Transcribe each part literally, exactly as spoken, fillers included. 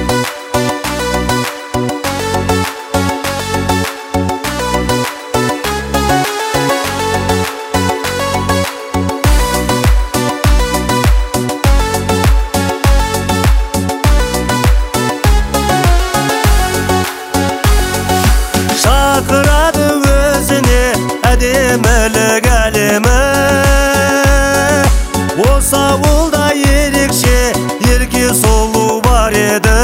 Шақырады өзіне әдемілік әлемі, осы ауылда ерекше ерке сұлу бар еді.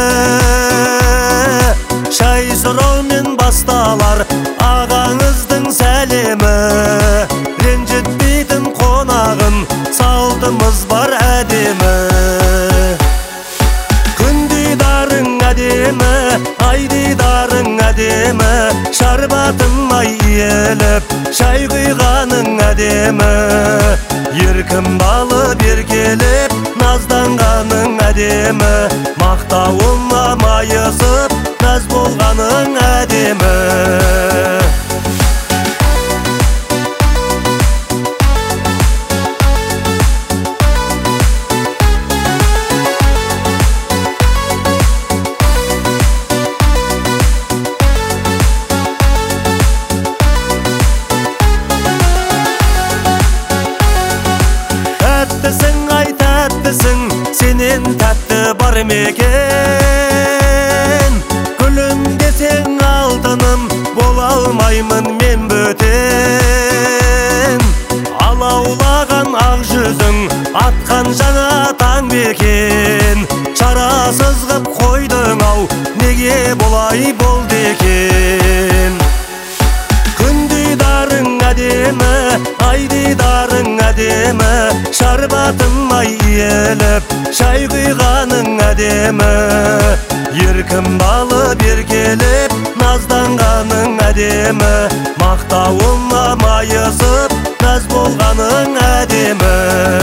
Шай сұраумен басталар ағаңыздың сәлемі, ренжітпейтін қонағын салтымыз бар әдемі. Күн дидарың әдемі, ай дидарың әдемі, шарбатым-ай иеліп, шай құйғаның әдемі. Еркін балып еркелеп, назданғаның әдемі, мақтауыма майысып, мәз болғаның әдемі. Тәттісің, ай тәттісің, сенен тәтті бар мекен. Гүлім десең алтыным, бола алмаймын мен бөтен. Алаулаған ақ жүзің, атқан жаңа таң бекен. Шарасыз ғып қойдың ау, неге болай болды екен. Күн дидарың әдемі, ай дидарың әдемі, шарбатым-ай иеліп, шай құйғаның әдемі. Еркін балып еркелеп, назданғаның әдемі, мақтауыма майысып, мәз болғаның әдемі.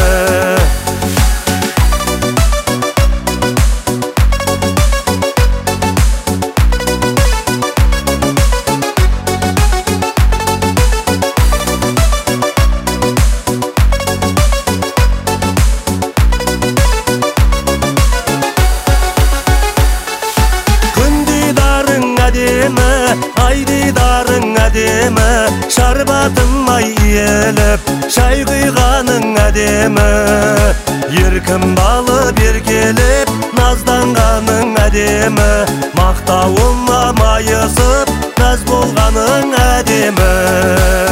Әдемі, ай дидарың әдемі, шарбатым-ай иеліп, шай құйғаның әдемі. Еркін балып еркелеп, назданғаның әдемі, мақтауыма майысып, мәз болғаның әдемі.